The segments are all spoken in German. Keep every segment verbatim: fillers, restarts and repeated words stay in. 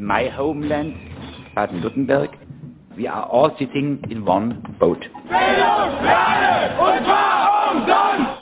my homeland, Baden-Württemberg, we are all sitting in one boat. Bildung, Lernen und zwar umsonst!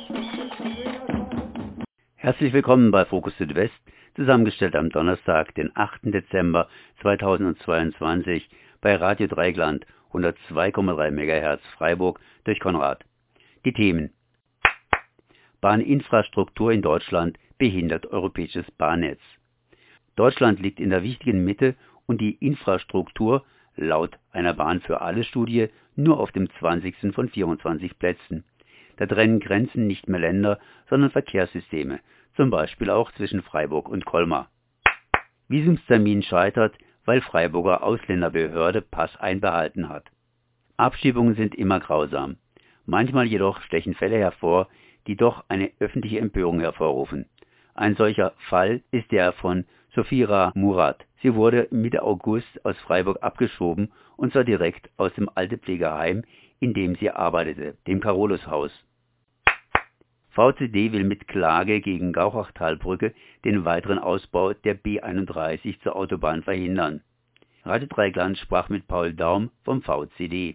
Herzlich willkommen bei Fokus Südwest, zusammengestellt am Donnerstag, den achten Dezember zweitausendzweiundzwanzig bei Radio Dreigland hundertzwei Komma drei Megahertz Freiburg durch Konrad. Die Themen: Bahninfrastruktur in Deutschland behindert europäisches Bahnnetz. Deutschland liegt in der wichtigen Mitte und die Infrastruktur, laut einer Bahn für alle Studie, nur auf dem zwanzigsten von vierundzwanzig Plätzen. Da trennen Grenzen nicht mehr Länder, sondern Verkehrssysteme, zum Beispiel auch zwischen Freiburg und Colmar. Visumstermin scheitert, weil Freiburger Ausländerbehörde Pass einbehalten hat. Abschiebungen sind immer grausam. Manchmal jedoch stechen Fälle hervor, die doch eine öffentliche Empörung hervorrufen. Ein solcher Fall ist der von Sofira Murat. Sie wurde Mitte August aus Freiburg abgeschoben, und zwar direkt aus dem Altepflegeheim, in dem sie arbeitete, dem Carolus-Haus. V C D will mit Klage gegen Gauchautalbrücke den weiteren Ausbau der B einunddreißig zur Autobahn verhindern. Radio Dreigland sprach mit Paul Daum vom V C D.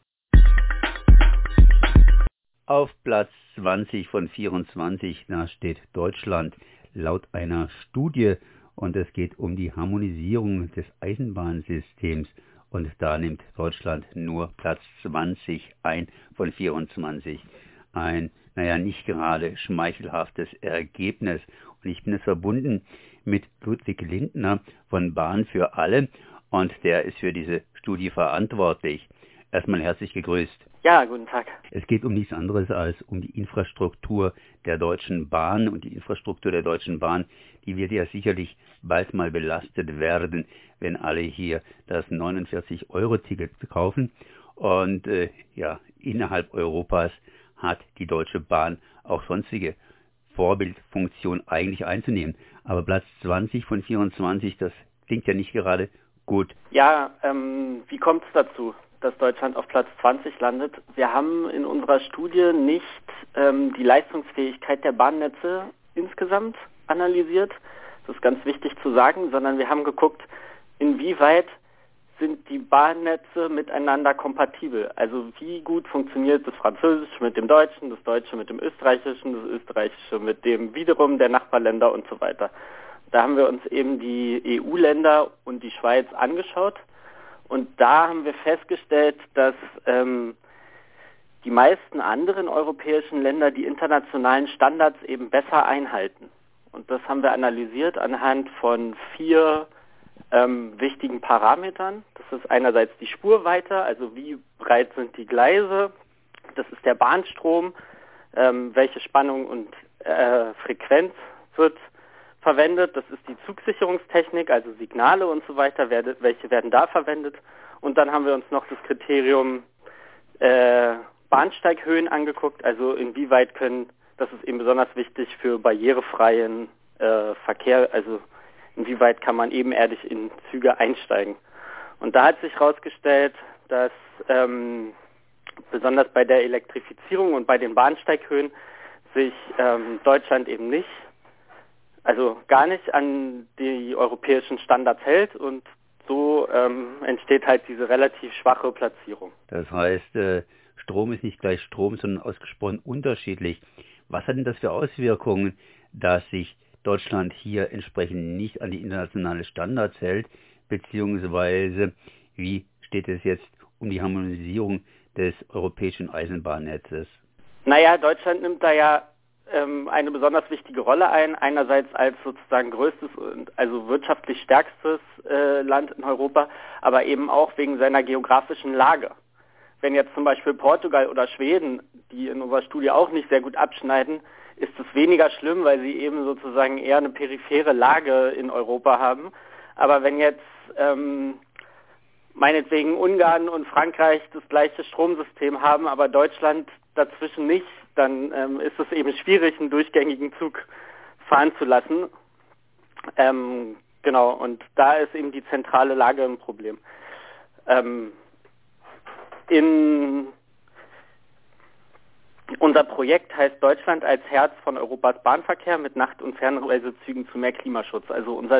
Auf Platz zwanzig von vierundzwanzig, da steht Deutschland laut einer Studie, und es geht um die Harmonisierung des Eisenbahnsystems, und da nimmt Deutschland nur Platz zwanzig ein von vierundzwanzig. Ein, naja, nicht gerade schmeichelhaftes Ergebnis. Und ich bin es verbunden mit Ludwig Lindner von Bahn für alle, und der ist für diese Studie verantwortlich. Erstmal herzlich gegrüßt. Ja, guten Tag. Es geht um nichts anderes als um die Infrastruktur der Deutschen Bahn, und die Infrastruktur der Deutschen Bahn, die wird ja sicherlich bald mal belastet werden, wenn alle hier das neunundvierzig Euro Ticket kaufen. Und äh, ja, innerhalb Europas hat die Deutsche Bahn auch sonstige Vorbildfunktion eigentlich einzunehmen. Aber Platz zwanzig von vierundzwanzig, das klingt ja nicht gerade gut. Ja, ähm, wie kommt es dazu, dass Deutschland auf Platz zwanzig landet? Wir haben in unserer Studie nicht ähm, die Leistungsfähigkeit der Bahnnetze insgesamt analysiert, das ist ganz wichtig zu sagen, sondern wir haben geguckt, inwieweit sind die Bahnnetze miteinander kompatibel. Also wie gut funktioniert das Französische mit dem Deutschen, das Deutsche mit dem Österreichischen, das Österreichische mit dem wiederum der Nachbarländer und so weiter. Da haben wir uns eben die E U-Länder und die Schweiz angeschaut. Und da haben wir festgestellt, dass ähm, die meisten anderen europäischen Länder die internationalen Standards eben besser einhalten. Und das haben wir analysiert anhand von vier ähm, wichtigen Parametern. Das ist einerseits die Spurweite, also wie breit sind die Gleise. Das ist der Bahnstrom, ähm, welche Spannung und äh, Frequenz wird verwendet. Das ist die Zugsicherungstechnik, also Signale und so weiter, werde, welche werden da verwendet. Und dann haben wir uns noch das Kriterium äh, Bahnsteighöhen angeguckt, also inwieweit können, das ist eben besonders wichtig für barrierefreien äh, Verkehr, also inwieweit kann man ebenerdig in Züge einsteigen. Und da hat sich herausgestellt, dass ähm, besonders bei der Elektrifizierung und bei den Bahnsteighöhen sich ähm, Deutschland eben nicht, also gar nicht an die europäischen Standards hält, und so ähm, entsteht halt diese relativ schwache Platzierung. Das heißt, äh, Strom ist nicht gleich Strom, sondern ausgesprochen unterschiedlich. Was hat denn das für Auswirkungen, dass sich Deutschland hier entsprechend nicht an die internationalen Standards hält, beziehungsweise wie steht es jetzt um die Harmonisierung des europäischen Eisenbahnnetzes? Naja, Deutschland nimmt da ja ähm, eine besonders wichtige Rolle ein, einerseits als sozusagen größtes und also wirtschaftlich stärkstes äh, Land in Europa, aber eben auch wegen seiner geografischen Lage. Wenn jetzt zum Beispiel Portugal oder Schweden, die in unserer Studie auch nicht sehr gut abschneiden, ist es weniger schlimm, weil sie eben sozusagen eher eine periphere Lage in Europa haben. Aber wenn jetzt ähm, meinetwegen Ungarn und Frankreich das gleiche Stromsystem haben, aber Deutschland dazwischen nicht, dann ähm, ist es eben schwierig, einen durchgängigen Zug fahren zu lassen. Ähm, genau, und da ist eben die zentrale Lage ein Problem. Ähm, in Unser Projekt heißt Deutschland als Herz von Europas Bahnverkehr mit Nacht- und Fernreisezügen zu mehr Klimaschutz. Also unser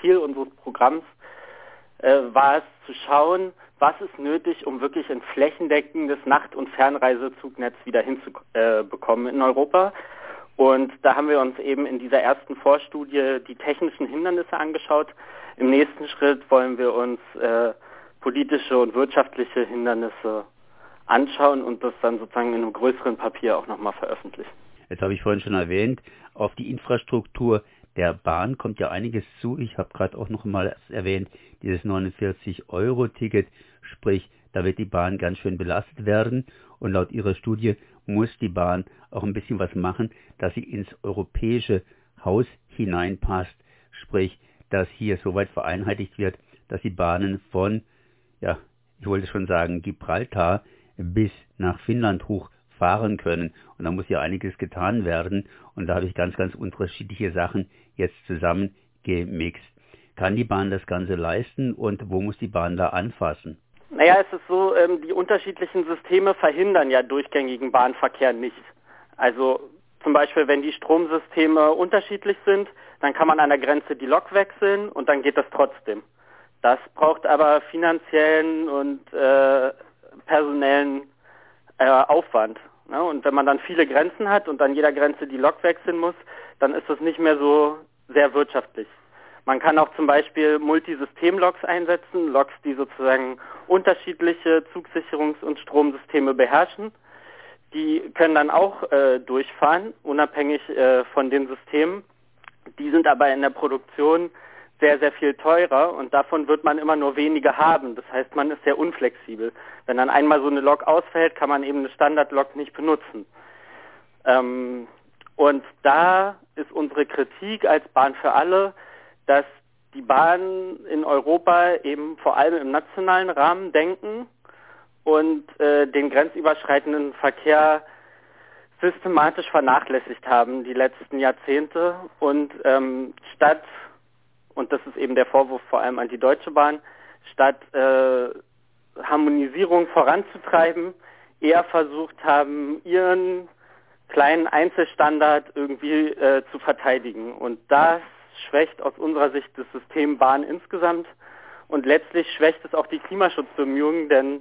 Ziel unseres Programms äh, war es zu schauen, was ist nötig, um wirklich ein flächendeckendes Nacht- und Fernreisezugnetz wieder hinzubekommen äh, in Europa. Und da haben wir uns eben in dieser ersten Vorstudie die technischen Hindernisse angeschaut. Im nächsten Schritt wollen wir uns äh, politische und wirtschaftliche Hindernisse anschauen und das dann sozusagen in einem größeren Papier auch nochmal veröffentlichen. Jetzt habe ich vorhin schon erwähnt, auf die Infrastruktur der Bahn kommt ja einiges zu. Ich habe gerade auch noch mal erwähnt, dieses neunundvierzig Euro Ticket, sprich, da wird die Bahn ganz schön belastet werden. Und laut Ihrer Studie muss die Bahn auch ein bisschen was machen, dass sie ins europäische Haus hineinpasst. Sprich, dass hier soweit vereinheitlicht wird, dass die Bahnen von, ja, ich wollte schon sagen, Gibraltar bis nach Finnland hoch fahren können. Und da muss ja einiges getan werden. Und da habe ich ganz, ganz unterschiedliche Sachen jetzt zusammengemixt. Kann die Bahn das Ganze leisten und wo muss die Bahn da anfassen? Naja, es ist so, ähm, die unterschiedlichen Systeme verhindern ja durchgängigen Bahnverkehr nicht. Also zum Beispiel, wenn die Stromsysteme unterschiedlich sind, dann kann man an der Grenze die Lok wechseln und dann geht das trotzdem. Das braucht aber finanziellen und äh, personellen äh, Aufwand. Ne? Und wenn man dann viele Grenzen hat und an jeder Grenze die Lok wechseln muss, dann ist das nicht mehr so sehr wirtschaftlich. Man kann auch zum Beispiel Multisystem-Loks einsetzen, Loks, die sozusagen unterschiedliche Zugsicherungs- und Stromsysteme beherrschen. Die können dann auch äh, durchfahren, unabhängig äh, von den Systemen. Die sind aber in der Produktion sehr, sehr viel teurer und davon wird man immer nur wenige haben. Das heißt, man ist sehr unflexibel. Wenn dann einmal so eine Lok ausfällt, kann man eben eine Standard-Lok nicht benutzen. Ähm, und da ist unsere Kritik als Bahn für alle, dass die Bahnen in Europa eben vor allem im nationalen Rahmen denken und äh, den grenzüberschreitenden Verkehr systematisch vernachlässigt haben die letzten Jahrzehnte und ähm, statt, und das ist eben der Vorwurf vor allem an die Deutsche Bahn, statt äh, Harmonisierung voranzutreiben, eher versucht haben, ihren kleinen Einzelstandard irgendwie äh, zu verteidigen. Und das schwächt aus unserer Sicht das System Bahn insgesamt und letztlich schwächt es auch die Klimaschutzbemühungen, denn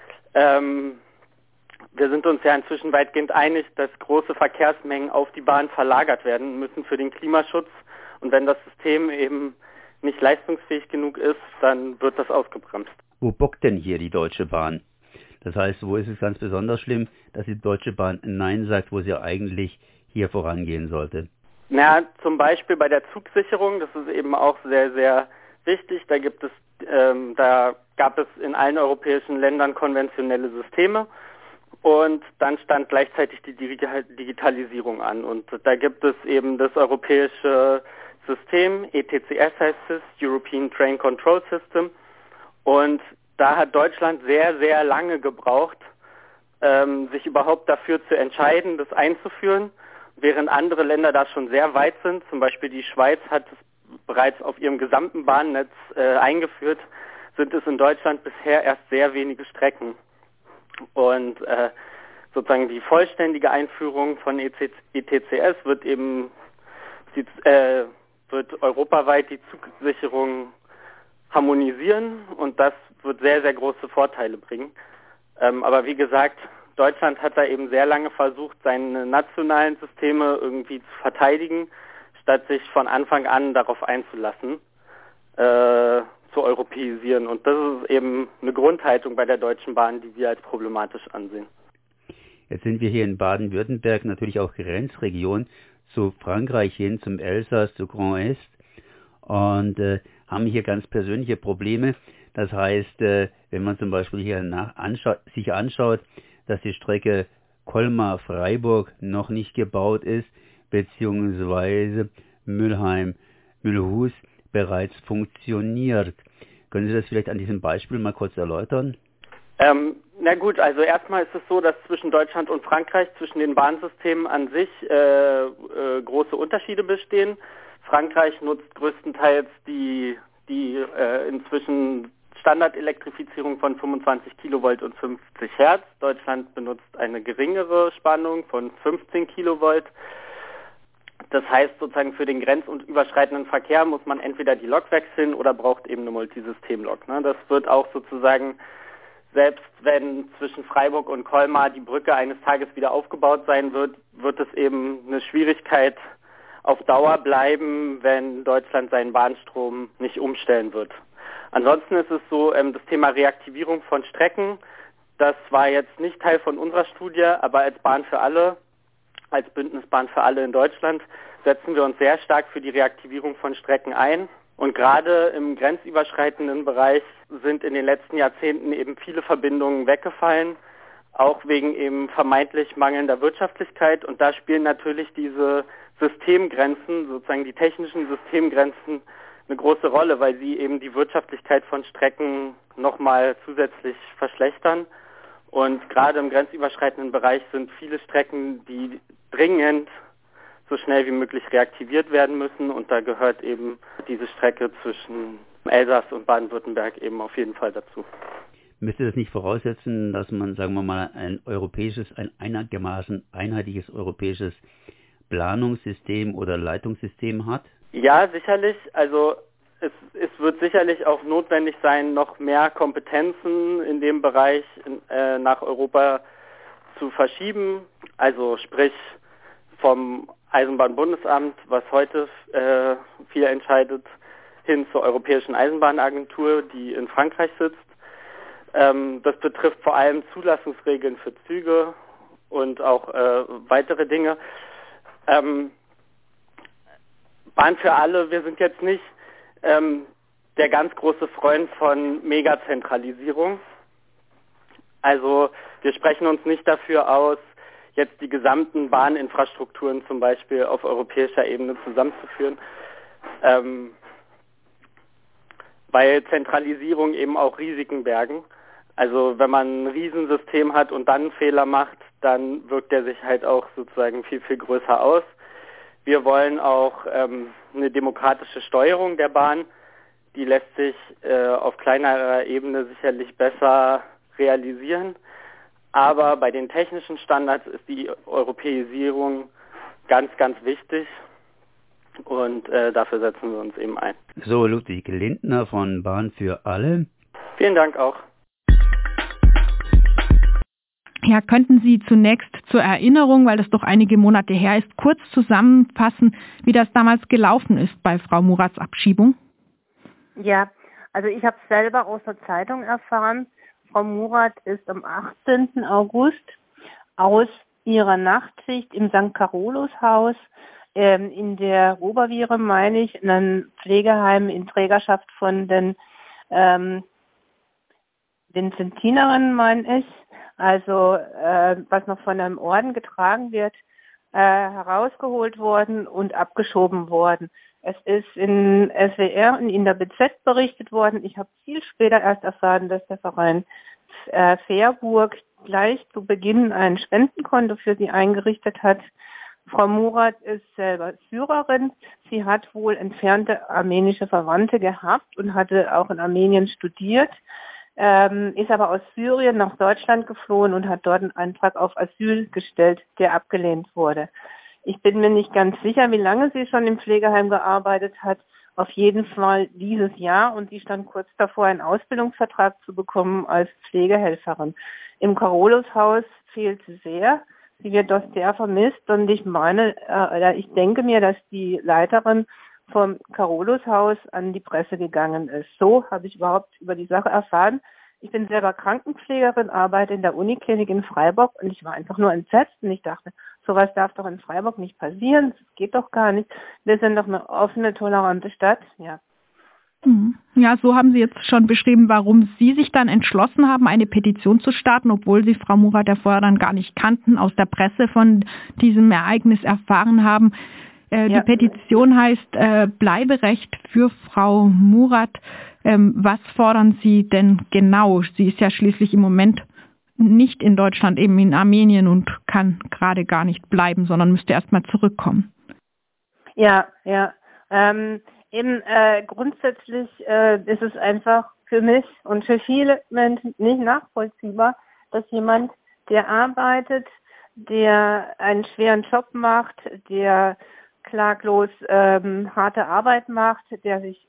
ähm, wir sind uns ja inzwischen weitgehend einig, dass große Verkehrsmengen auf die Bahn verlagert werden müssen für den Klimaschutz und wenn das System eben nicht leistungsfähig genug ist, dann wird das ausgebremst. Wo bockt denn hier die Deutsche Bahn? Das heißt, wo ist es ganz besonders schlimm, dass die Deutsche Bahn Nein sagt, wo sie eigentlich hier vorangehen sollte? Na, zum Beispiel bei der Zugsicherung, das ist eben auch sehr, sehr wichtig. Da gibt es, ähm, da gab es in allen europäischen Ländern konventionelle Systeme und dann stand gleichzeitig die Digitalisierung an. Und da gibt es eben das europäische System, E T C S heißt es, European Train Control System. Und da hat Deutschland sehr, sehr lange gebraucht, ähm, sich überhaupt dafür zu entscheiden, das einzuführen. Während andere Länder da schon sehr weit sind, zum Beispiel die Schweiz hat es bereits auf ihrem gesamten Bahnnetz äh, eingeführt, sind es in Deutschland bisher erst sehr wenige Strecken. Und äh, sozusagen die vollständige Einführung von E T C S wird eben äh, wird europaweit die Zugsicherung harmonisieren und das wird sehr, sehr große Vorteile bringen. Ähm, aber wie gesagt, Deutschland hat da eben sehr lange versucht, seine nationalen Systeme irgendwie zu verteidigen, statt sich von Anfang an darauf einzulassen, äh, zu europäisieren. Und das ist eben eine Grundhaltung bei der Deutschen Bahn, die wir als problematisch ansehen. Jetzt sind wir hier in Baden-Württemberg natürlich auch Grenzregion zu Frankreich hin, zum Elsass, zu Grand Est und äh, haben hier ganz persönliche Probleme. Das heißt, äh, wenn man zum Beispiel hier nach, anscha- sich anschaut, dass die Strecke Colmar-Freiburg noch nicht gebaut ist, beziehungsweise Mülheim-Mühlhus bereits funktioniert. Können Sie das vielleicht an diesem Beispiel mal kurz erläutern? Ähm, na gut, also erstmal ist es so, dass zwischen Deutschland und Frankreich, zwischen den Bahnsystemen an sich äh, äh, große Unterschiede bestehen. Frankreich nutzt größtenteils die, die äh, inzwischen Standardelektrifizierung von fünfundzwanzig Kilovolt und fünfzig Hertz. Deutschland benutzt eine geringere Spannung von fünfzehn Kilovolt. Das heißt sozusagen für den grenz- und überschreitenden Verkehr muss man entweder die Lok wechseln oder braucht eben eine Multisystemlok. Ne? Das wird auch sozusagen, selbst wenn zwischen Freiburg und Colmar die Brücke eines Tages wieder aufgebaut sein wird, wird es eben eine Schwierigkeit auf Dauer bleiben, wenn Deutschland seinen Bahnstrom nicht umstellen wird. Ansonsten ist es so, ähm, das Thema Reaktivierung von Strecken, das war jetzt nicht Teil von unserer Studie, aber als Bahn für alle, als Bündnisbahn für alle in Deutschland, setzen wir uns sehr stark für die Reaktivierung von Strecken ein. Und gerade im grenzüberschreitenden Bereich sind in den letzten Jahrzehnten eben viele Verbindungen weggefallen, auch wegen eben vermeintlich mangelnder Wirtschaftlichkeit. Und da spielen natürlich diese Systemgrenzen, sozusagen die technischen Systemgrenzen, eine große Rolle, weil sie eben die Wirtschaftlichkeit von Strecken nochmal zusätzlich verschlechtern. Und gerade im grenzüberschreitenden Bereich sind viele Strecken, die dringend so schnell wie möglich reaktiviert werden müssen. Und da gehört eben diese Strecke zwischen Elsass und Baden-Württemberg eben auf jeden Fall dazu. Müsste das nicht voraussetzen, dass man, sagen wir mal, ein europäisches, ein einigermaßen einheitliches europäisches Planungssystem oder Leitungssystem hat? Ja, sicherlich. Also es, es wird sicherlich auch notwendig sein, noch mehr Kompetenzen in dem Bereich in, äh, nach Europa zu verschieben. Also sprich vom Eisenbahnbundesamt, was heute äh, viel entscheidet, hin zur Europäischen Eisenbahnagentur, die in Frankreich sitzt. Ähm, das betrifft vor allem Zulassungsregeln für Züge und auch äh, weitere Dinge. Ähm, Bahn für alle, wir sind jetzt nicht ähm, der ganz große Freund von Megazentralisierung. Also wir sprechen uns nicht dafür aus, jetzt die gesamten Bahninfrastrukturen zum Beispiel auf europäischer Ebene zusammenzuführen, ähm, weil Zentralisierung eben auch Risiken bergen. Also wenn man ein Riesensystem hat und dann einen Fehler macht, dann wirkt der sich halt auch sozusagen viel, viel größer aus. Wir wollen auch ähm, eine demokratische Steuerung der Bahn. Die lässt sich äh, auf kleinerer Ebene sicherlich besser realisieren. Aber bei den technischen Standards ist die Europäisierung ganz, ganz wichtig. Und äh, dafür setzen wir uns eben ein. So, Ludwig Lindner von Bahn für alle. Vielen Dank auch. Ja, könnten Sie zunächst zur Erinnerung, weil das doch einige Monate her ist, kurz zusammenfassen, wie das damals gelaufen ist bei Frau Murats Abschiebung? Ja, also ich habe es selber aus der Zeitung erfahren. Frau Murat ist am achtzehnten August aus ihrer Nachtschicht im Sankt Carolus-Haus ähm, in der Oberviere, meine ich, in einem Pflegeheim in Trägerschaft von den ähm, Vinzentinerinnen, meine ich, also äh, was noch von einem Orden getragen wird, äh, herausgeholt worden und abgeschoben worden. Es ist in S W R und in der B Z berichtet worden. Ich habe viel später erst erfahren, dass der Verein äh, Fährburg gleich zu Beginn ein Spendenkonto für sie eingerichtet hat. Frau Murat ist selber Syrerin. Sie hat wohl entfernte armenische Verwandte gehabt und hatte auch in Armenien studiert. Ähm, ist aber aus Syrien nach Deutschland geflohen und hat dort einen Antrag auf Asyl gestellt, der abgelehnt wurde. Ich bin mir nicht ganz sicher, wie lange sie schon im Pflegeheim gearbeitet hat. Auf jeden Fall dieses Jahr, und sie stand kurz davor, einen Ausbildungsvertrag zu bekommen als Pflegehelferin. Im Carolus-Haus fehlt sie sehr. Sie wird dort sehr vermisst, und ich meine, äh, ich denke mir, dass die Leiterin vom Carolus-Haus an die Presse gegangen ist. So habe ich überhaupt über die Sache erfahren. Ich bin selber Krankenpflegerin, arbeite in der Uniklinik in Freiburg, und ich war einfach nur entsetzt und ich dachte, sowas darf doch in Freiburg nicht passieren, das geht doch gar nicht. Wir sind doch eine offene, tolerante Stadt, ja. Ja, so haben Sie jetzt schon beschrieben, warum Sie sich dann entschlossen haben, eine Petition zu starten, obwohl Sie Frau Murat ja vorher dann gar nicht kannten, aus der Presse von diesem Ereignis erfahren haben. Äh, ja. Die Petition heißt äh, Bleiberecht für Frau Murat. Ähm, was fordern Sie denn genau? Sie ist ja schließlich im Moment nicht in Deutschland, eben in Armenien, und kann gerade gar nicht bleiben, sondern müsste erst mal zurückkommen. Ja, ja. Ähm, eben äh, grundsätzlich äh, ist es einfach für mich und für viele Menschen nicht nachvollziehbar, dass jemand, der arbeitet, der einen schweren Job macht, der klaglos ähm, harte Arbeit macht, der sich,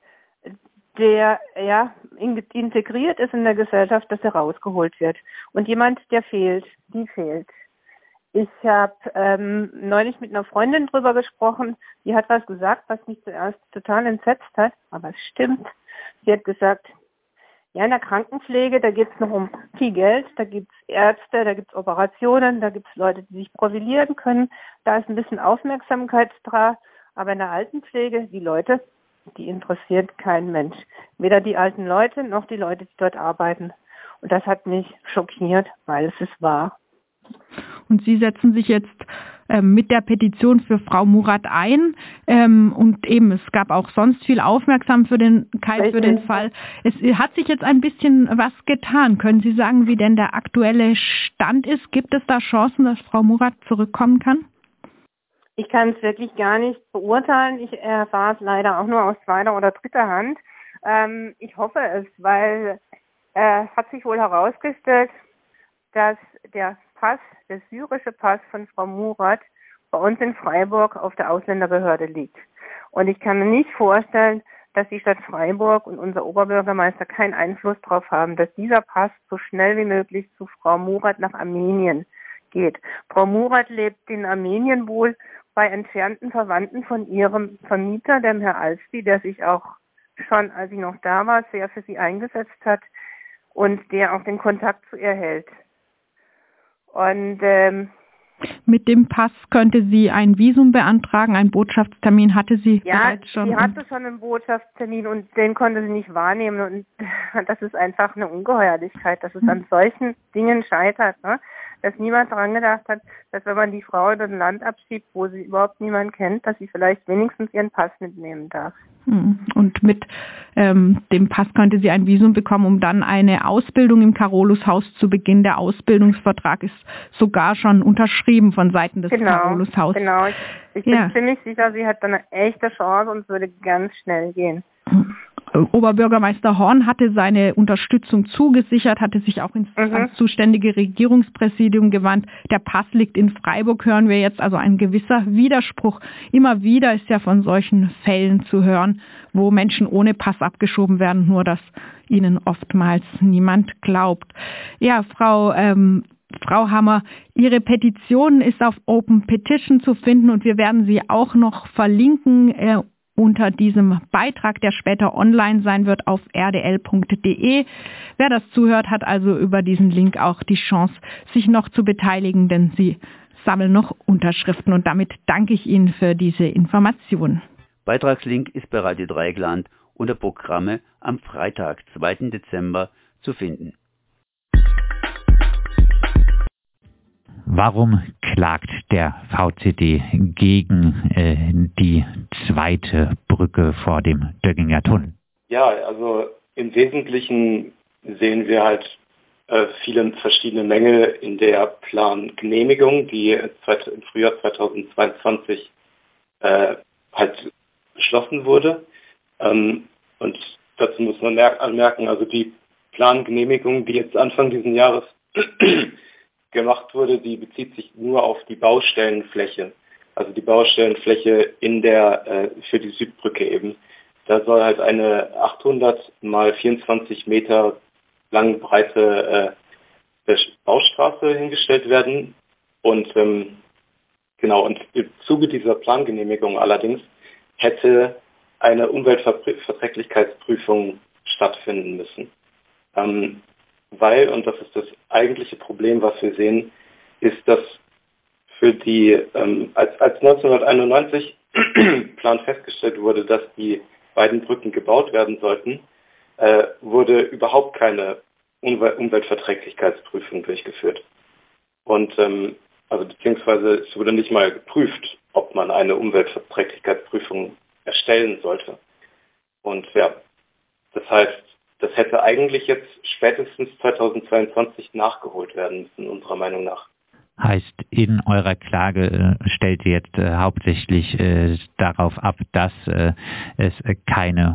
der ja in, integriert ist in der Gesellschaft, dass er rausgeholt wird. Und jemand, der fehlt, die fehlt. Ich habe ähm, neulich mit einer Freundin drüber gesprochen, die hat was gesagt, was mich zuerst total entsetzt hat, aber es stimmt. Sie hat gesagt, ja, in der Krankenpflege, da geht es noch um viel Geld, da gibt es Ärzte, da gibt es Operationen, da gibt es Leute, die sich profilieren können, da ist ein bisschen Aufmerksamkeit dran, aber in der Altenpflege, die Leute, die interessiert kein Mensch. Weder die alten Leute noch die Leute, die dort arbeiten. Und das hat mich schockiert, weil es ist wahr. Und Sie setzen sich jetzt ähm, mit der Petition für Frau Murat ein. Ähm, und eben, es gab auch sonst viel Aufmerksamkeit für den Fall. Es hat sich jetzt ein bisschen was getan. Können Sie sagen, wie denn der aktuelle Stand ist? Gibt es da Chancen, dass Frau Murat zurückkommen kann? Ich kann es wirklich gar nicht beurteilen. Ich erfahre es leider auch nur aus zweiter oder dritter Hand. Ähm, ich hoffe es, weil äh, hat sich wohl herausgestellt, dass der Pass, der syrische Pass von Frau Murat bei uns in Freiburg auf der Ausländerbehörde liegt. Und ich kann mir nicht vorstellen, dass die Stadt Freiburg und unser Oberbürgermeister keinen Einfluss darauf haben, dass dieser Pass so schnell wie möglich zu Frau Murat nach Armenien geht. Frau Murat lebt in Armenien wohl bei entfernten Verwandten von ihrem Vermieter, dem Herr Alsti, der sich auch schon, als sie noch da war, sehr für sie eingesetzt hat und der auch den Kontakt zu ihr hält. Und ähm, mit dem Pass könnte sie ein Visum beantragen, einen Botschaftstermin hatte sie ja, bereits schon. Ja, sie hatte schon einen Botschaftstermin und den konnte sie nicht wahrnehmen und das ist einfach eine Ungeheuerlichkeit, dass es an solchen Dingen scheitert, ne? Dass niemand daran gedacht hat, dass wenn man die Frau in ein Land abschiebt, wo sie überhaupt niemand kennt, dass sie vielleicht wenigstens ihren Pass mitnehmen darf. Und mit ähm, dem Pass könnte sie ein Visum bekommen, um dann eine Ausbildung im Carolus-Haus zu beginnen. Der Ausbildungsvertrag ist sogar schon unterschrieben von Seiten des genau, Carolus-Haus. Genau, ich, ich ja. bin ziemlich sicher, sie hat dann eine echte Chance und es würde ganz schnell gehen. Oberbürgermeister Horn hatte seine Unterstützung zugesichert, hatte sich auch ins, mhm. ans zuständige Regierungspräsidium gewandt. Der Pass liegt in Freiburg, hören wir jetzt, also ein gewisser Widerspruch. Immer wieder ist ja von solchen Fällen zu hören, wo Menschen ohne Pass abgeschoben werden, nur dass ihnen oftmals niemand glaubt. Ja, Frau ähm, Frau Hammer, Ihre Petition ist auf Open Petition zu finden und wir werden sie auch noch verlinken äh, unter diesem Beitrag, der später online sein wird auf r d l punkt d e. Wer das zuhört, hat also über diesen Link auch die Chance, sich noch zu beteiligen, denn Sie sammeln noch Unterschriften. Und damit danke ich Ihnen für diese Information. Beitragslink ist bei Radio Dreieckland unter Programme am Freitag, zweiten Dezember zu finden. Warum klagt der V C D gegen äh, die zweite Brücke vor dem Dögginger Tunnel? Ja, also im Wesentlichen sehen wir halt äh, viele verschiedene Mängel in der Plangenehmigung, die im Frühjahr zweitausendzweiundzwanzig äh, halt beschlossen wurde. Ähm, und dazu muss man anmerken, also die Plangenehmigung, die jetzt Anfang dieses Jahres gemacht wurde, die bezieht sich nur auf die Baustellenfläche, also die Baustellenfläche in der äh, für die Südbrücke eben. Da soll halt eine achthundert mal vierundzwanzig Meter lange breite äh, Baustraße hingestellt werden und ähm, genau und im Zuge dieser Plangenehmigung allerdings hätte eine Umweltverträglichkeitsprüfung stattfinden müssen. Ähm, Weil, und das ist das eigentliche Problem, was wir sehen, ist, dass für die, ähm, als, als neunzehnhunderteinundneunzig Plan festgestellt wurde, dass die beiden Brücken gebaut werden sollten, äh, wurde überhaupt keine Umwel- Umweltverträglichkeitsprüfung durchgeführt. Und, ähm, also beziehungsweise es wurde nicht mal geprüft, ob man eine Umweltverträglichkeitsprüfung erstellen sollte. Und ja, das heißt, das hätte eigentlich jetzt spätestens zweitausendzweiundzwanzig nachgeholt werden müssen, unserer Meinung nach. Heißt, in eurer Klage äh, stellt ihr jetzt äh, hauptsächlich äh, darauf ab, dass äh, es äh, keine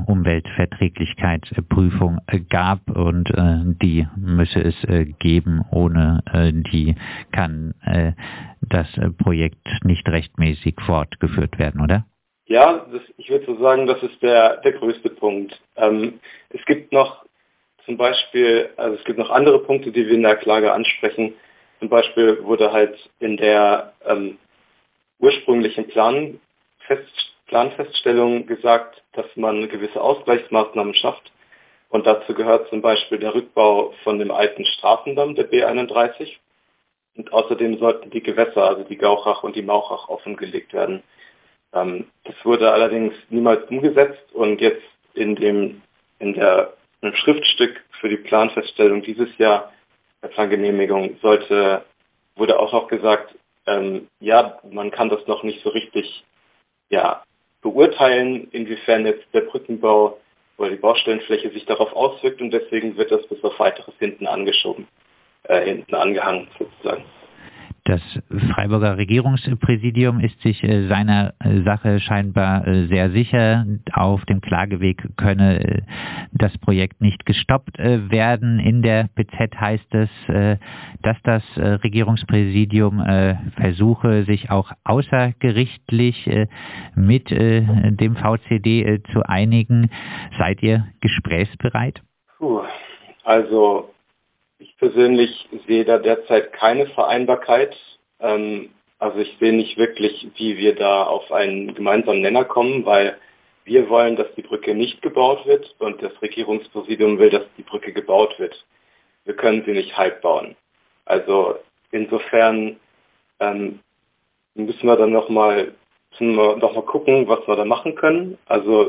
Umweltverträglichkeitsprüfung äh, gab und äh, die müsse es äh, geben, ohne äh, die kann äh, das äh, Projekt nicht rechtmäßig fortgeführt werden, oder? Ja, das, ich würde so sagen, das ist der, der größte Punkt. Ähm, es gibt noch zum Beispiel, also es gibt noch andere Punkte, die wir in der Klage ansprechen. Zum Beispiel wurde halt in der ähm, ursprünglichen Plan Fest, Planfeststellung gesagt, dass man gewisse Ausgleichsmaßnahmen schafft. Und dazu gehört zum Beispiel der Rückbau von dem alten Straßendamm, der B einunddreißig. Und außerdem sollten die Gewässer, also die Gauchach und die Mauchach, offengelegt werden. Ähm, das wurde allerdings niemals umgesetzt und jetzt in dem in der im Schriftstück für die Planfeststellung dieses Jahr der Plangenehmigung sollte, wurde auch noch gesagt, ähm, ja, man kann das noch nicht so richtig ja, beurteilen, inwiefern jetzt der Brückenbau oder die Baustellenfläche sich darauf auswirkt und deswegen wird das bis auf weiteres hinten angeschoben, äh, hinten angehangen sozusagen. Das Freiburger Regierungspräsidium ist sich äh, seiner äh, Sache scheinbar äh, sehr sicher. Auf dem Klageweg könne äh, das Projekt nicht gestoppt äh, werden. In der B Z heißt es, äh, dass das äh, Regierungspräsidium äh, versuche, sich auch außergerichtlich äh, mit äh, dem V C D äh, zu einigen. Seid ihr gesprächsbereit? Puh, also ich persönlich sehe da derzeit keine Vereinbarkeit. Ähm, also ich sehe nicht wirklich, wie wir da auf einen gemeinsamen Nenner kommen, weil wir wollen, dass die Brücke nicht gebaut wird und das Regierungspräsidium will, dass die Brücke gebaut wird. Wir können sie nicht halb bauen. Also insofern ähm, müssen wir dann nochmal noch mal gucken, was wir da machen können. Also,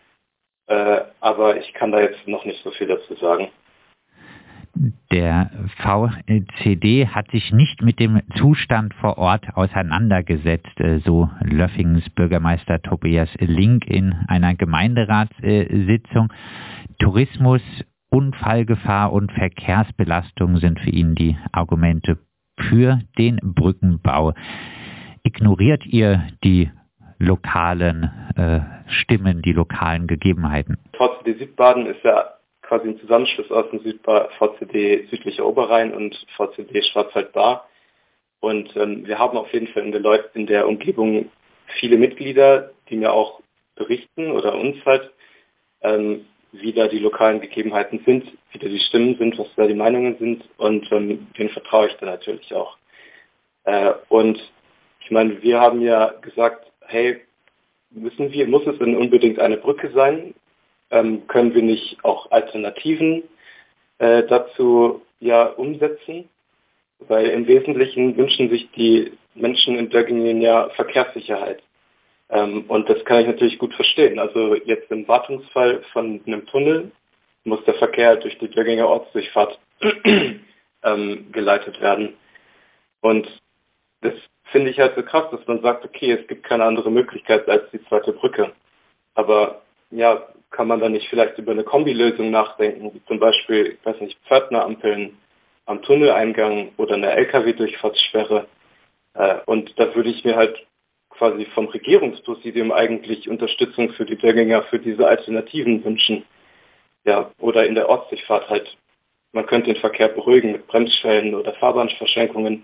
äh, aber ich kann da jetzt noch nicht so viel dazu sagen. Der V C D hat sich nicht mit dem Zustand vor Ort auseinandergesetzt, so Löffingens Bürgermeister Tobias Link in einer Gemeinderatssitzung. Tourismus, Unfallgefahr und Verkehrsbelastung sind für ihn die Argumente für den Brückenbau. Ignoriert ihr die lokalen äh, Stimmen, die lokalen Gegebenheiten? V C D Südbaden ist ja quasi ein Zusammenschluss aus dem Südba- V C D Südlicher Oberrhein und V C D Schwarzwald-Baar. Und ähm, wir haben auf jeden Fall in der, Leut- in der Umgebung viele Mitglieder, die mir auch berichten oder uns halt, ähm, wie da die lokalen Gegebenheiten sind, wie da die Stimmen sind, was da die Meinungen sind. Und ähm, denen vertraue ich dann natürlich auch. Äh, und ich meine, wir haben ja gesagt, hey, müssen wir, muss es denn unbedingt eine Brücke sein? Ähm, können wir nicht auch Alternativen äh, dazu ja umsetzen? Weil im Wesentlichen wünschen sich die Menschen in Döggingen ja Verkehrssicherheit. Ähm, und das kann ich natürlich gut verstehen. Also jetzt im Wartungsfall von einem Tunnel muss der Verkehr durch die Dögginger Ortsdurchfahrt ähm, geleitet werden. Und das finde ich halt so krass, dass man sagt, okay, es gibt keine andere Möglichkeit als die zweite Brücke. Aber ja, kann man da nicht vielleicht über eine Kombilösung nachdenken, wie zum Beispiel, ich weiß nicht, Pförtnerampeln am Tunneleingang oder eine L K W-Durchfahrtssperre. Äh, und da würde ich mir halt quasi vom Regierungspräsidium eigentlich Unterstützung für die Dögginger, für diese Alternativen wünschen. Ja, oder in der Ortsdurchfahrt halt. Man könnte den Verkehr beruhigen mit Bremsschwellen oder Fahrbahnverschenkungen.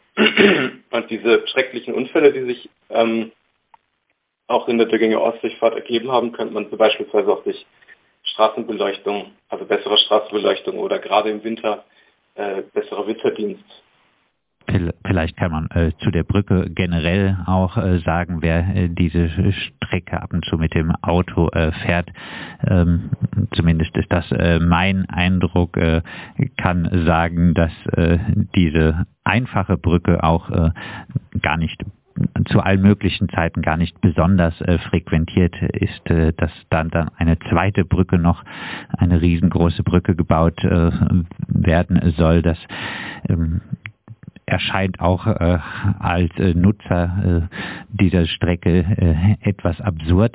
Und diese schrecklichen Unfälle, die sich ähm, auch in der Dögginger Ortsdurchfahrt ergeben haben, könnte man so beispielsweise auch durch Straßenbeleuchtung, also bessere Straßenbeleuchtung oder gerade im Winter äh, besserer Winterdienst. Vielleicht kann man äh, zu der Brücke generell auch äh, sagen, wer äh, diese Strecke ab und zu mit dem Auto äh, fährt, ähm, zumindest ist das äh, mein Eindruck, äh, kann sagen, dass äh, diese einfache Brücke auch äh, gar nicht zu allen möglichen Zeiten gar nicht besonders äh, frequentiert ist, äh, dass dann dann eine zweite Brücke noch, eine riesengroße Brücke gebaut äh, werden soll. Das ähm, erscheint auch äh, als äh, Nutzer äh, dieser Strecke äh, etwas absurd.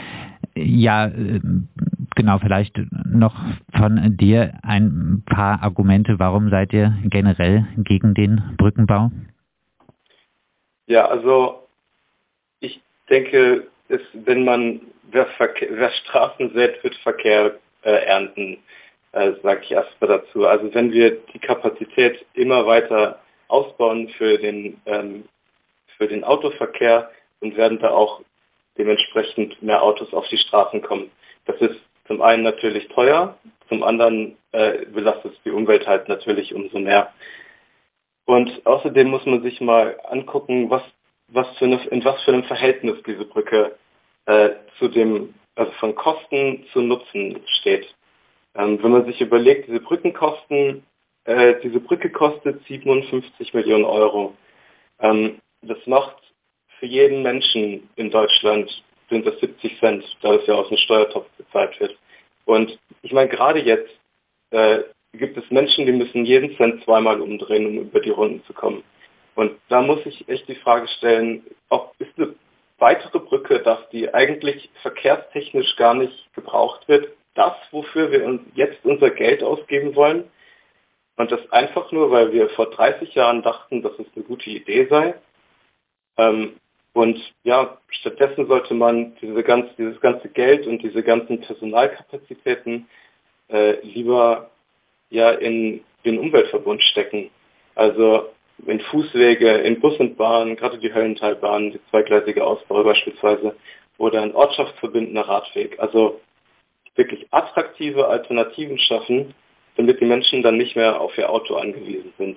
Ja, äh, genau, vielleicht noch von dir ein paar Argumente. Warum seid ihr generell gegen den Brückenbau? Ja, also ich denke, es, wenn man, wer, Verkehr, wer Straßen sät, wird Verkehr äh, ernten, äh, sage ich erstmal dazu. Also wenn wir die Kapazität immer weiter ausbauen für den, ähm, für den Autoverkehr, und werden da auch dementsprechend mehr Autos auf die Straßen kommen. Das ist zum einen natürlich teuer, zum anderen äh, belastet es die Umwelt halt natürlich umso mehr. Und außerdem muss man sich mal angucken, was, was für eine, in was für einem Verhältnis diese Brücke äh, zu dem, also von Kosten zu Nutzen steht. Ähm, wenn man sich überlegt, diese Brückenkosten, äh, diese Brücke kostet siebenundfünfzig Millionen Euro. Ähm, das macht für jeden Menschen in Deutschland sind das siebzig Cent, da das ja aus dem Steuertopf bezahlt wird. Und ich meine, gerade jetzt äh, gibt es Menschen, die müssen jeden Cent zweimal umdrehen, um über die Runden zu kommen. Und da muss ich echt die Frage stellen, ob ist eine weitere Brücke, dass die eigentlich verkehrstechnisch gar nicht gebraucht wird, das, wofür wir uns jetzt unser Geld ausgeben wollen? Und das einfach nur, weil wir vor dreißig Jahren dachten, dass es eine gute Idee sei. Ähm, und ja, stattdessen sollte man diese ganz, dieses ganze Geld und diese ganzen Personalkapazitäten äh, lieber ja in den Umweltverbund stecken. Also in Fußwege, in Bus und Bahn, gerade die Höllentalbahn, die zweigleisige Ausbau beispielsweise, oder ein ortschaftsverbindender Radweg. Also wirklich attraktive Alternativen schaffen, damit die Menschen dann nicht mehr auf ihr Auto angewiesen sind.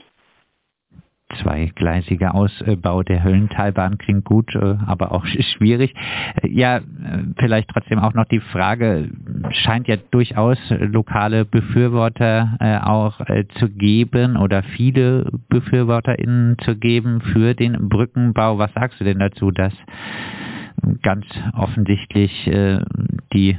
Zweigleisiger Ausbau der Höllentalbahn klingt gut, aber auch schwierig. Ja, vielleicht trotzdem auch noch die Frage, scheint ja durchaus lokale Befürworter auch zu geben oder viele BefürworterInnen zu geben für den Brückenbau. Was sagst du denn dazu, dass ganz offensichtlich äh, die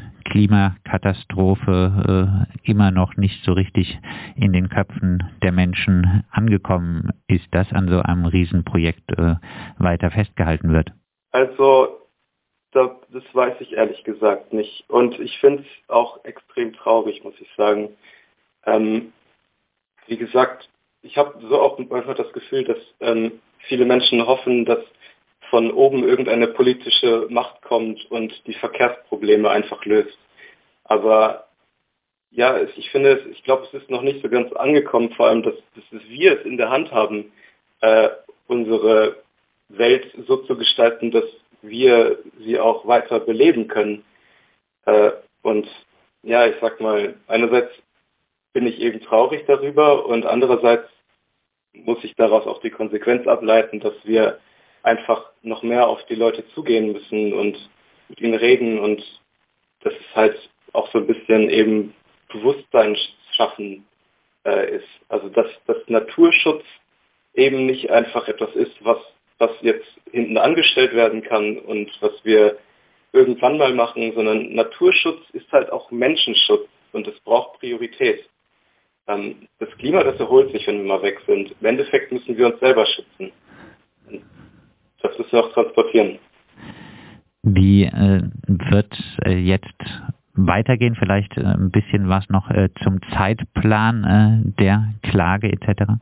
Klimakatastrophe äh, immer noch nicht so richtig in den Köpfen der Menschen angekommen ist, dass an so einem Riesenprojekt äh, weiter festgehalten wird? Also, das, das weiß ich ehrlich gesagt nicht. Und ich finde es auch extrem traurig, muss ich sagen. Ähm, wie gesagt, ich habe so auch manchmal das Gefühl, dass ähm, viele Menschen hoffen, dass von oben irgendeine politische Macht kommt und die Verkehrsprobleme einfach löst. Aber ja, ich finde, ich glaube, es ist noch nicht so ganz angekommen, vor allem, dass, dass wir es in der Hand haben, äh, unsere Welt so zu gestalten, dass wir sie auch weiter beleben können. Äh, und ja, ich sag mal, einerseits bin ich eben traurig darüber und andererseits muss ich daraus auch die Konsequenz ableiten, dass wir einfach noch mehr auf die Leute zugehen müssen und mit ihnen reden und dass es halt auch so ein bisschen eben Bewusstsein schaffen äh, ist. Also dass, dass Naturschutz eben nicht einfach etwas ist, was, was jetzt hinten angestellt werden kann und was wir irgendwann mal machen, sondern Naturschutz ist halt auch Menschenschutz und es braucht Priorität. Ähm, das Klima, das erholt sich, wenn wir mal weg sind. Im Endeffekt müssen wir uns selber schützen. Das müssen wir auch transportieren. Wie äh, wird äh, jetzt weitergehen? Vielleicht äh, ein bisschen was noch äh, zum Zeitplan äh, der Klage et cetera?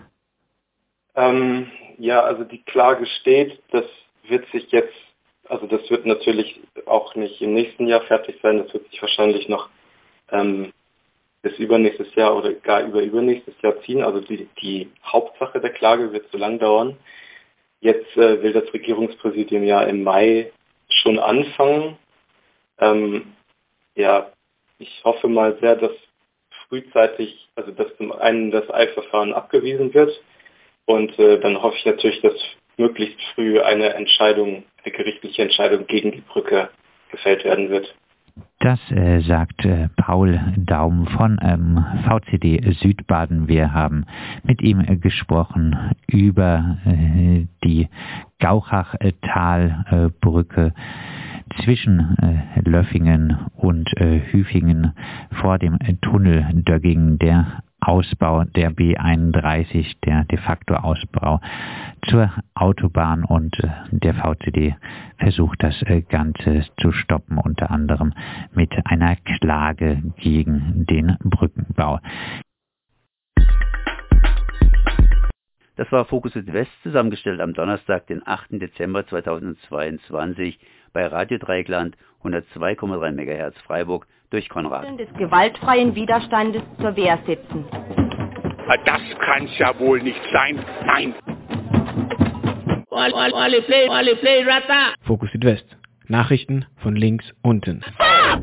Ähm, ja, also die Klage steht. Das wird sich jetzt, also das wird natürlich auch nicht im nächsten Jahr fertig sein. Das wird sich wahrscheinlich noch ähm, bis übernächstes Jahr oder gar über übernächstes Jahr ziehen. Also die, die Hauptsache der Klage wird so lang dauern. Jetzt äh, will das Regierungspräsidium ja im Mai schon anfangen. Ähm, ja, ich hoffe mal sehr, dass frühzeitig, also dass zum einen das Eilverfahren abgewiesen wird und äh, dann hoffe ich natürlich, dass möglichst früh eine Entscheidung, eine gerichtliche Entscheidung gegen die Brücke gefällt werden wird. Das äh, sagt äh, Paul Daum von ähm, V C D Südbaden. Wir haben mit ihm äh, gesprochen über äh, die Gauchachtalbrücke äh, zwischen äh, Löffingen und äh, Hüfingen vor dem äh, Tunnel Dögging, der Ausbau der B einunddreißig, der de facto Ausbau zur Autobahn, und äh, der V C D versucht das äh, Ganze zu stoppen, unter anderem mit einer Klage gegen den Brückenbau. Das war Fokus Südwest, zusammengestellt am Donnerstag, den achten Dezember zweitausendzweiundzwanzig bei Radio Dreieckland hundertzwei Komma drei Megahertz Freiburg durch Konrad. Des gewaltfreien Widerstandes zur Wehr setzen. Das kann's ja wohl nicht sein. Nein. Fokus Südwest. Nachrichten von links unten.